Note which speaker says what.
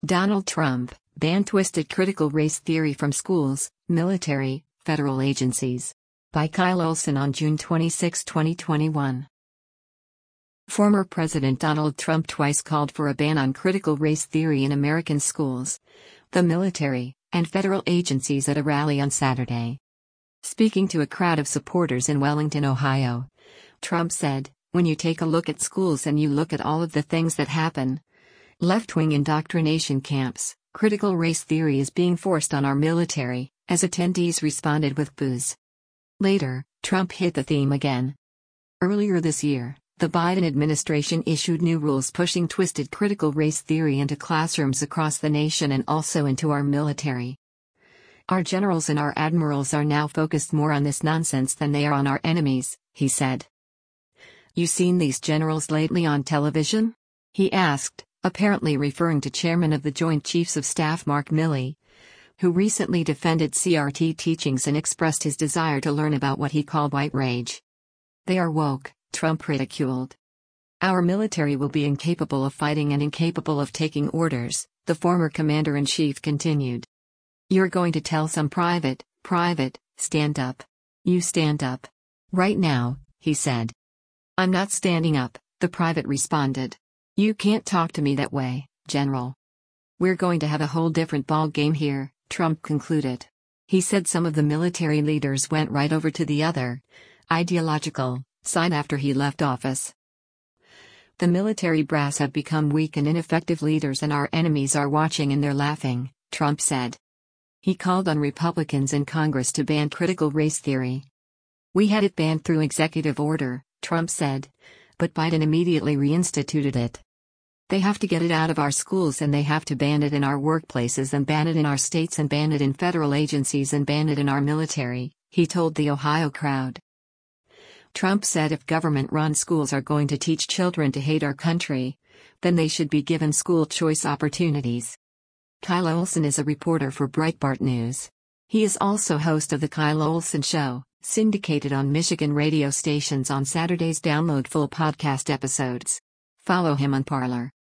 Speaker 1: Donald Trump, ban twisted critical race theory from schools, military, federal agencies. By Kyle Olson on June 26, 2021. Former President Donald Trump twice called for a ban on critical race theory in American schools, the military, and federal agencies at a rally on Saturday. Speaking to a crowd of supporters in Wellington, Ohio, Trump said, "When you take a look at schools and you look at all of the things that happen, left-wing indoctrination camps, critical race theory is being forced on our military," as attendees responded with boos. Later, Trump hit the theme again. Earlier this year, the Biden administration issued new rules pushing twisted critical race theory into classrooms across the nation and also into our military. "Our generals and our admirals are now focused more on this nonsense than they are on our enemies," he said. "You seen these generals lately on television?" he asked, apparently referring to Chairman of the Joint Chiefs of Staff Mark Milley, who recently defended CRT teachings and expressed his desire to learn about what he called white rage. "They are woke," Trump ridiculed. "Our military will be incapable of fighting and incapable of taking orders," the former commander-in-chief continued. "You're going to tell some private, stand up. You stand up. Right now," he said. "I'm not standing up," the private responded. "You can't talk to me that way, General. We're going to have a whole different ball game here," Trump concluded. He said some of the military leaders went right over to the other, ideological, side after he left office. "The military brass have become weak and ineffective leaders and our enemies are watching and they're laughing," Trump said. He called on Republicans in Congress to ban critical race theory. "We had it banned through executive order," Trump said, "but Biden immediately reinstituted it. They have to get it out of our schools and they have to ban it in our workplaces and ban it in our states and ban it in federal agencies and ban it in our military," he told the Ohio crowd. Trump said if government-run schools are going to teach children to hate our country, then they should be given school choice opportunities. Kyle Olson is a reporter for Breitbart News. He is also host of The Kyle Olson Show, syndicated on Michigan radio stations on Saturdays. Download full podcast episodes. Follow him on Parler.